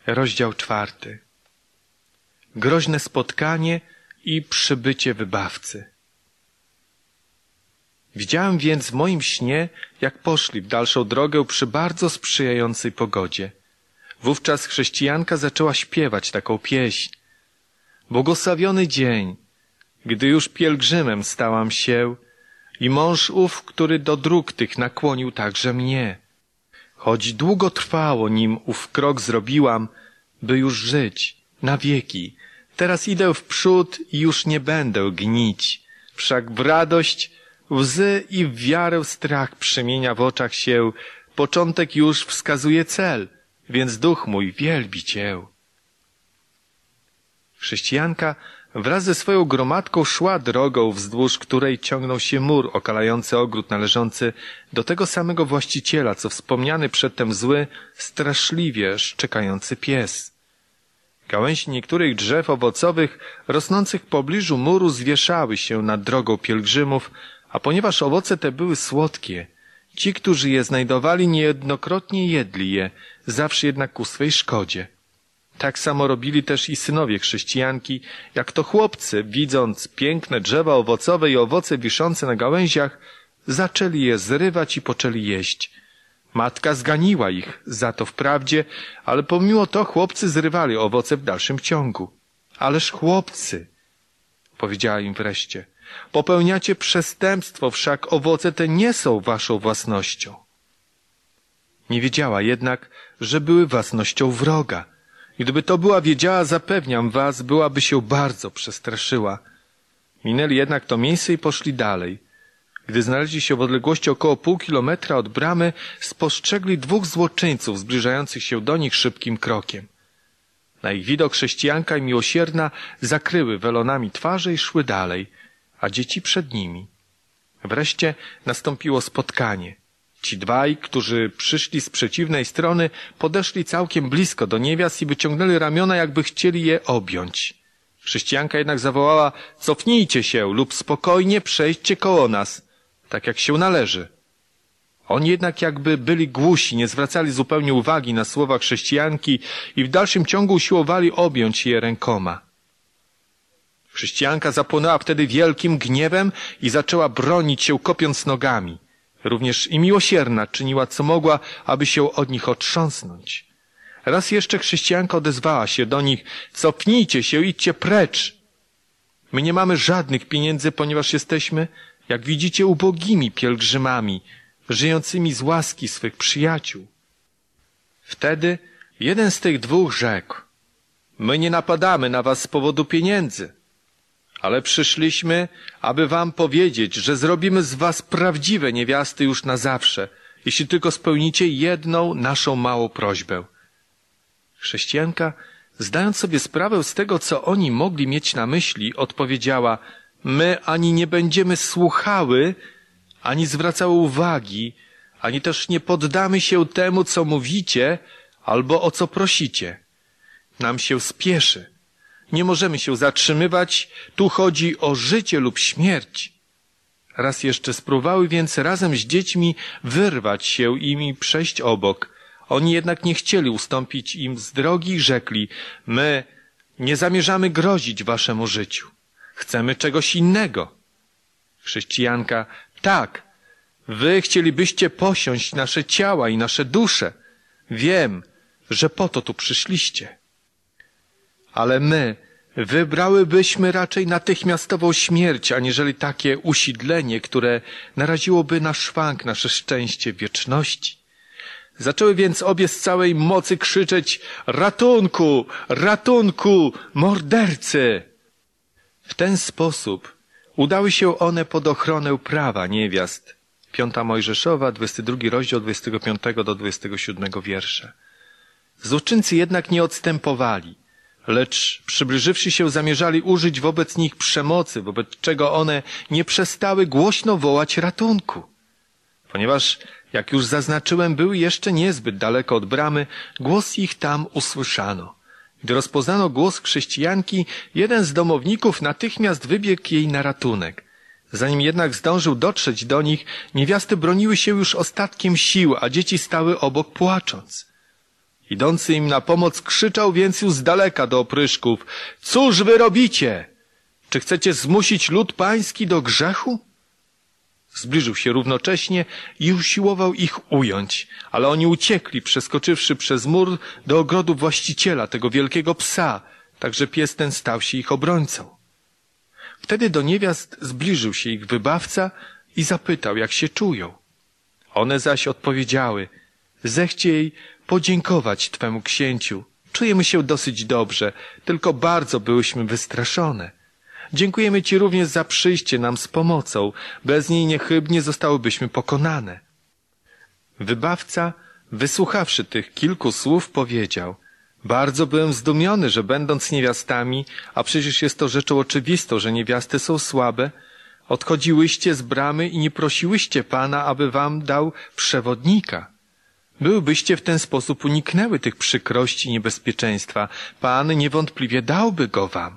Rozdział 4. Groźne spotkanie i przybycie wybawcy. Widziałem więc w moim śnie, jak poszli w dalszą drogę przy bardzo sprzyjającej pogodzie. Wówczas chrześcijanka zaczęła śpiewać taką pieśń. Błogosławiony dzień, gdy już pielgrzymem stałam się i mąż ów, który do dróg tych nakłonił także mnie. Choć długo trwało, nim ów krok zrobiłam, by już żyć na wieki. Teraz idę w przód i już nie będę gnić. Wszak w radość, łzy i w wiarę strach przemienia w oczach się. Początek już wskazuje cel, więc duch mój wielbi Cię. Chrześcijanka wraz ze swoją gromadką szła drogą, wzdłuż której ciągnął się mur okalający ogród należący do tego samego właściciela, co wspomniany przedtem zły, straszliwie szczekający pies. Gałęzi niektórych drzew owocowych rosnących w pobliżu muru zwieszały się nad drogą pielgrzymów, a ponieważ owoce te były słodkie, ci, którzy je znajdowali, niejednokrotnie jedli je, zawsze jednak ku swej szkodzie. Tak samo robili też i synowie chrześcijanki, jak to chłopcy, widząc piękne drzewa owocowe i owoce wiszące na gałęziach, zaczęli je zrywać i poczęli jeść. Matka zganiła ich za to wprawdzie, ale pomimo to chłopcy zrywali owoce w dalszym ciągu. Ależ chłopcy, powiedziała im wreszcie, popełniacie przestępstwo, wszak owoce te nie są waszą własnością. Nie wiedziała jednak, że były własnością wroga. I gdyby to była wiedziała, zapewniam was, byłaby się bardzo przestraszyła. Minęli jednak to miejsce i poszli dalej. Gdy znaleźli się w odległości około pół kilometra od bramy, spostrzegli dwóch złoczyńców zbliżających się do nich szybkim krokiem. Na ich widok chrześcijanka i miłosierna zakryły welonami twarze i szły dalej, a dzieci przed nimi. Wreszcie nastąpiło spotkanie. Ci dwaj, którzy przyszli z przeciwnej strony, podeszli całkiem blisko do niewiast i wyciągnęli ramiona, jakby chcieli je objąć. Chrześcijanka jednak zawołała: cofnijcie się lub spokojnie przejdźcie koło nas, tak jak się należy. Oni jednak jakby byli głusi, nie zwracali zupełnie uwagi na słowa chrześcijanki i w dalszym ciągu usiłowali objąć je rękoma. Chrześcijanka zapłonęła wtedy wielkim gniewem i zaczęła bronić się, kopiąc nogami. Również i miłosierna czyniła co mogła, aby się od nich otrząsnąć. Raz jeszcze chrześcijanka odezwała się do nich: cofnijcie się, idźcie precz. My nie mamy żadnych pieniędzy, ponieważ jesteśmy, jak widzicie, ubogimi pielgrzymami, żyjącymi z łaski swych przyjaciół. Wtedy jeden z tych dwóch rzekł: my nie napadamy na was z powodu pieniędzy, ale przyszliśmy, aby wam powiedzieć, że zrobimy z was prawdziwe niewiasty już na zawsze, jeśli tylko spełnicie jedną naszą małą prośbę. Chrześcijanka, zdając sobie sprawę z tego, co oni mogli mieć na myśli, odpowiedziała: my ani nie będziemy słuchały, ani zwracały uwagi, ani też nie poddamy się temu, co mówicie, albo o co prosicie. Nam się spieszy. Nie możemy się zatrzymywać, tu chodzi o życie lub śmierć. Raz jeszcze spróbowały więc razem z dziećmi wyrwać się im i przejść obok. Oni jednak nie chcieli ustąpić im z drogi i rzekli: my nie zamierzamy grozić waszemu życiu. Chcemy czegoś innego. Chrześcijanka: tak, wy chcielibyście posiąść nasze ciała i nasze dusze. Wiem, że po to tu przyszliście. Ale my wybrałybyśmy raczej natychmiastową śmierć, aniżeli takie usidlenie, które naraziłoby na szwank nasze szczęście wieczności. Zaczęły więc obie z całej mocy krzyczeć: ratunku, ratunku, mordercy! W ten sposób udały się one pod ochronę prawa niewiast. 5 Mojżeszowa, 22 rozdział, 25 do 27 wiersze. Złoczyńcy jednak nie odstępowali, lecz przybliżywszy się zamierzali użyć wobec nich przemocy, wobec czego one nie przestały głośno wołać ratunku. Ponieważ, jak już zaznaczyłem, były jeszcze niezbyt daleko od bramy, głos ich tam usłyszano. Gdy rozpoznano głos chrześcijanki, jeden z domowników natychmiast wybiegł jej na ratunek. Zanim jednak zdążył dotrzeć do nich, niewiasty broniły się już ostatkiem sił, a dzieci stały obok płacząc. Idący im na pomoc krzyczał więc już z daleka do opryszków: cóż wy robicie? Czy chcecie zmusić lud pański do grzechu? Zbliżył się równocześnie i usiłował ich ująć, ale oni uciekli, przeskoczywszy przez mur do ogrodu właściciela, tego wielkiego psa, tak że pies ten stał się ich obrońcą. Wtedy do niewiast zbliżył się ich wybawca i zapytał, jak się czują. One zaś odpowiedziały: zechciej podziękować twemu księciu. Czujemy się dosyć dobrze, tylko bardzo byłyśmy wystraszone. Dziękujemy ci również za przyjście nam z pomocą. Bez niej niechybnie zostałybyśmy pokonane. Wybawca, wysłuchawszy tych kilku słów, powiedział: bardzo byłem zdumiony, że będąc niewiastami, a przecież jest to rzeczą oczywistą, że niewiasty są słabe, odchodziłyście z bramy i nie prosiłyście Pana, aby wam dał przewodnika. Byłybyście w ten sposób uniknęły tych przykrości i niebezpieczeństwa. Pan niewątpliwie dałby go wam.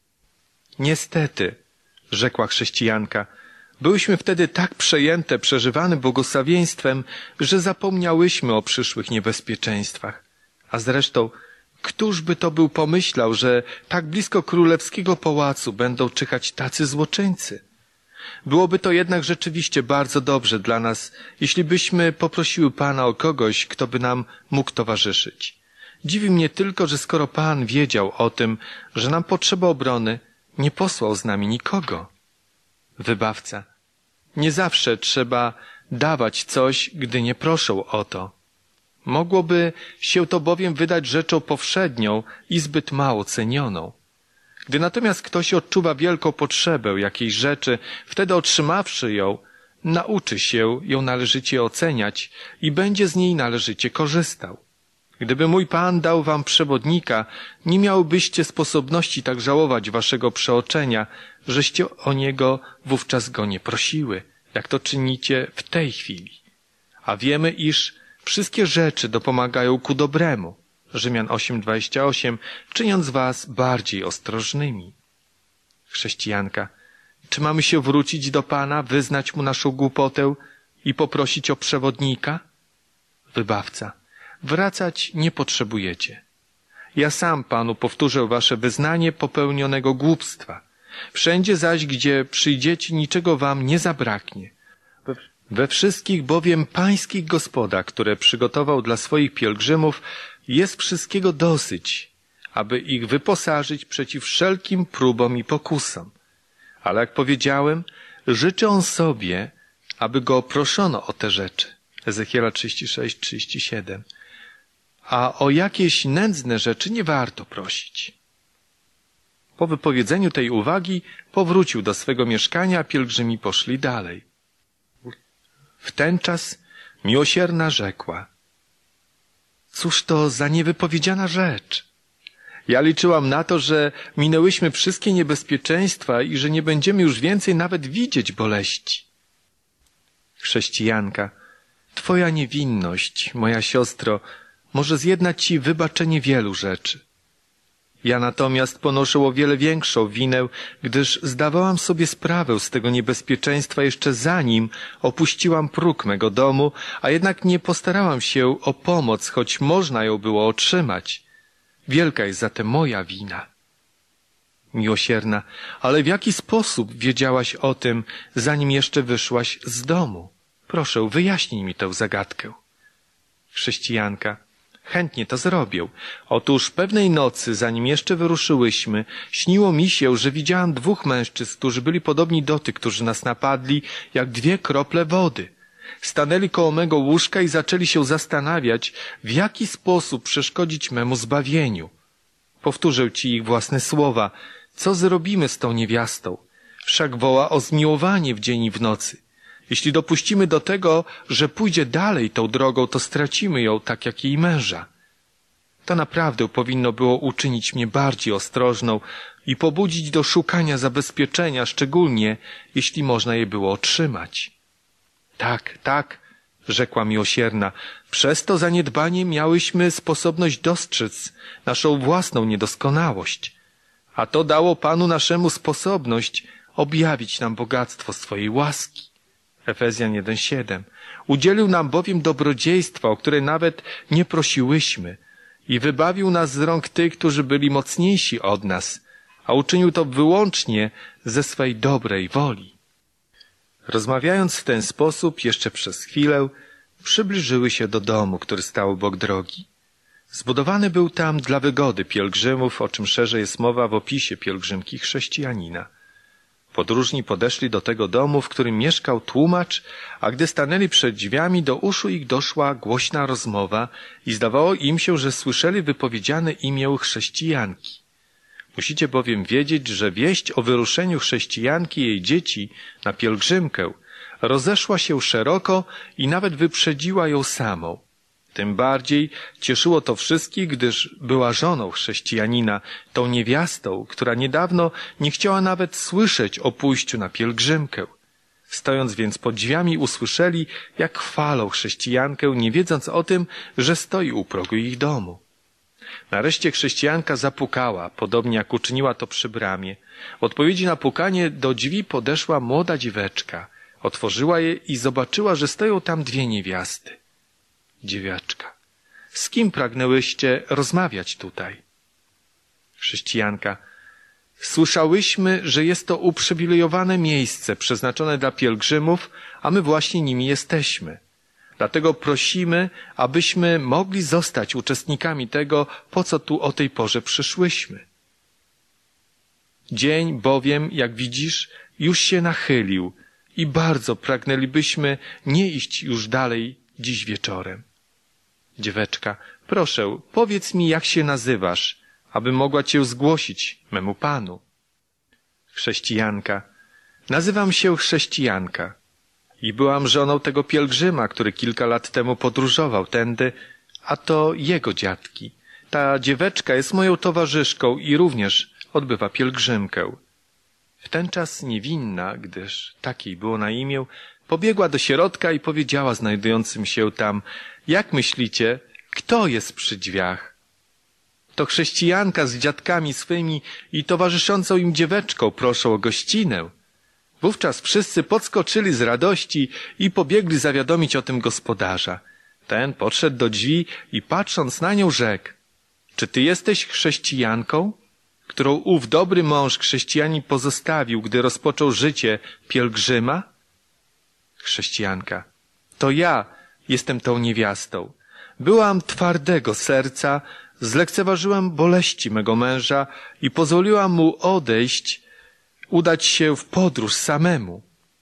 Niestety, rzekła chrześcijanka, byłyśmy wtedy tak przejęte przeżywanym błogosławieństwem, że zapomniałyśmy o przyszłych niebezpieczeństwach. A zresztą, któż by to był pomyślał, że tak blisko królewskiego pałacu będą czyhać tacy złoczyńcy? Byłoby to jednak rzeczywiście bardzo dobrze dla nas, jeśli byśmy poprosiły Pana o kogoś, kto by nam mógł towarzyszyć. Dziwi mnie tylko, że skoro Pan wiedział o tym, że nam potrzeba obrony, nie posłał z nami nikogo. Wybawca: nie zawsze trzeba dawać coś, gdy nie proszą o to. Mogłoby się to bowiem wydać rzeczą powszednią i zbyt mało cenioną. Gdy natomiast ktoś odczuwa wielką potrzebę jakiejś rzeczy, wtedy otrzymawszy ją, nauczy się ją należycie oceniać i będzie z niej należycie korzystał. Gdyby mój Pan dał wam przewodnika, nie miałbyście sposobności tak żałować waszego przeoczenia, żeście o niego wówczas go nie prosiły, jak to czynicie w tej chwili. A wiemy, iż wszystkie rzeczy dopomagają ku dobremu. Rzymian 8:28, czyniąc was bardziej ostrożnymi. Chrześcijanka: czy mamy się wrócić do Pana, wyznać Mu naszą głupotę i poprosić o przewodnika? Wybawca: wracać nie potrzebujecie. Ja sam Panu powtórzę wasze wyznanie popełnionego głupstwa. Wszędzie zaś, gdzie przyjdziecie, niczego wam nie zabraknie. We wszystkich bowiem pańskich gospodach, które przygotował dla swoich pielgrzymów, jest wszystkiego dosyć, aby ich wyposażyć przeciw wszelkim próbom i pokusom. Ale jak powiedziałem, życzy on sobie, aby go proszono o te rzeczy. Ezechiela 36:37. A o jakieś nędzne rzeczy nie warto prosić. Po wypowiedzeniu tej uwagi powrócił do swego mieszkania, a pielgrzymi poszli dalej. W ten czas miłosierna rzekła: cóż to za niewypowiedziana rzecz? Ja liczyłam na to, że minęłyśmy wszystkie niebezpieczeństwa i że nie będziemy już więcej nawet widzieć boleści. Chrześcijanka: twoja niewinność, moja siostro, może zjednać ci wybaczenie wielu rzeczy. Ja natomiast ponoszę o wiele większą winę, gdyż zdawałam sobie sprawę z tego niebezpieczeństwa jeszcze zanim opuściłam próg mego domu, a jednak nie postarałam się o pomoc, choć można ją było otrzymać. Wielka jest zatem moja wina. Miłosierna: ale w jaki sposób wiedziałaś o tym, zanim jeszcze wyszłaś z domu? Proszę, wyjaśnij mi tę zagadkę. Chrześcijanka: chętnie to zrobię. Otóż pewnej nocy, zanim jeszcze wyruszyłyśmy, śniło mi się, że widziałam dwóch mężczyzn, którzy byli podobni do tych, którzy nas napadli, jak dwie krople wody. Stanęli koło mego łóżka i zaczęli się zastanawiać, w jaki sposób przeszkodzić memu zbawieniu. Powtórzę ci ich własne słowa. Co zrobimy z tą niewiastą? Wszak woła o zmiłowanie w dzień i w nocy. Jeśli dopuścimy do tego, że pójdzie dalej tą drogą, to stracimy ją tak jak jej męża. To naprawdę powinno było uczynić mnie bardziej ostrożną i pobudzić do szukania zabezpieczenia, szczególnie jeśli można je było otrzymać. Tak, tak, rzekła miłosierna, przez to zaniedbanie miałyśmy sposobność dostrzec naszą własną niedoskonałość, a to dało Panu naszemu sposobność objawić nam bogactwo swojej łaski. Efezjan 1:7. Udzielił nam bowiem dobrodziejstwa, o które nawet nie prosiłyśmy. i wybawił nas z rąk tych, którzy byli mocniejsi od nas, a uczynił to wyłącznie ze swej dobrej woli. Rozmawiając w ten sposób jeszcze przez chwilę, przybliżyły się do domu, który stał obok drogi. Zbudowany był tam dla wygody pielgrzymów, o czym szerzej jest mowa w opisie pielgrzymki chrześcijanina. Podróżni podeszli do tego domu, w którym mieszkał tłumacz, a gdy stanęli przed drzwiami, do uszu ich doszła głośna rozmowa i zdawało im się, że słyszeli wypowiedziane imię chrześcijanki. Musicie bowiem wiedzieć, że wieść o wyruszeniu chrześcijanki i jej dzieci na pielgrzymkę rozeszła się szeroko i nawet wyprzedziła ją samą. Tym bardziej cieszyło to wszystkich, gdyż była żoną chrześcijanina, tą niewiastą, która niedawno nie chciała nawet słyszeć o pójściu na pielgrzymkę. Stojąc więc pod drzwiami, usłyszeli, jak chwalą chrześcijankę, nie wiedząc o tym, że stoi u progu ich domu. Nareszcie chrześcijanka zapukała, podobnie jak uczyniła to przy bramie. W odpowiedzi na pukanie do drzwi podeszła młoda dzieweczka. Otworzyła je i zobaczyła, że stoją tam dwie niewiasty. Dziewiaczka: z kim pragnęłyście rozmawiać tutaj? Chrześcijanka: słyszałyśmy, że jest to uprzywilejowane miejsce przeznaczone dla pielgrzymów, a my właśnie nimi jesteśmy. Dlatego prosimy, abyśmy mogli zostać uczestnikami tego, po co tu o tej porze przyszłyśmy. Dzień bowiem, jak widzisz, już się nachylił i bardzo pragnęlibyśmy nie iść już dalej dziś wieczorem. Dzieweczka: proszę, powiedz mi, jak się nazywasz, aby mogła cię zgłosić memu panu. Chrześcijanka: nazywam się chrześcijanka i byłam żoną tego pielgrzyma, który kilka lat temu podróżował tędy, a to jego dziadki. Ta dzieweczka jest moją towarzyszką i również odbywa pielgrzymkę. W ten czas niewinna, gdyż takiej było na imię, pobiegła do środka i powiedziała znajdującym się tam: jak myślicie, kto jest przy drzwiach? To chrześcijanka z dziadkami swymi i towarzyszącą im dzieweczką proszą o gościnę. Wówczas wszyscy podskoczyli z radości i pobiegli zawiadomić o tym gospodarza. Ten podszedł do drzwi i patrząc na nią rzekł: czy ty jesteś chrześcijanką, którą ów dobry mąż chrześcijanin pozostawił, gdy rozpoczął życie pielgrzyma? Chrześcijanka: to ja jestem tą niewiastą. Byłam twardego serca, zlekceważyłam boleści mego męża i pozwoliłam mu udać się w podróż samemu.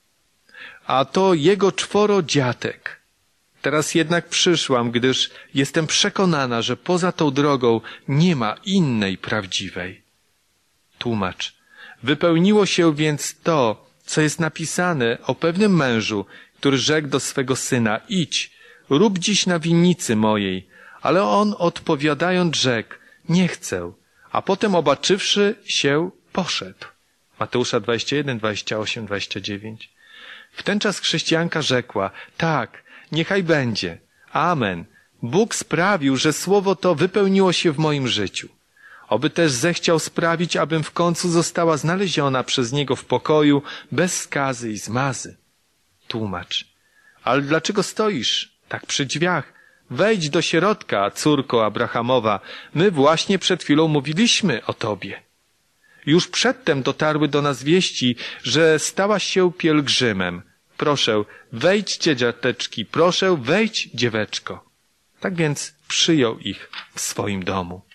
A to jego 4 dziatek. Teraz jednak przyszłam, gdyż jestem przekonana, że poza tą drogą nie ma innej prawdziwej. Tłumacz: wypełniło się więc to, co jest napisane o pewnym mężu, który rzekł do swego syna: idź, rób dziś na winnicy mojej. Ale on odpowiadając rzekł: nie chcę. A potem obaczywszy się, poszedł. Mateusza 21, 28, 29. W ten czas chrześcijanka rzekła: tak, niechaj będzie. Amen. Bóg sprawił, że słowo to wypełniło się w moim życiu. Oby też zechciał sprawić, abym w końcu została znaleziona przez Niego w pokoju, bez skazy i zmazy. Tłumacz: ale dlaczego stoisz tak przy drzwiach? Wejdź do środka, córko Abrahamowa. My właśnie przed chwilą mówiliśmy o tobie. Już przedtem dotarły do nas wieści, że stałaś się pielgrzymem. Proszę, wejdźcie, dziateczki, proszę, wejdź, dzieweczko. Tak więc przyjął ich w swoim domu.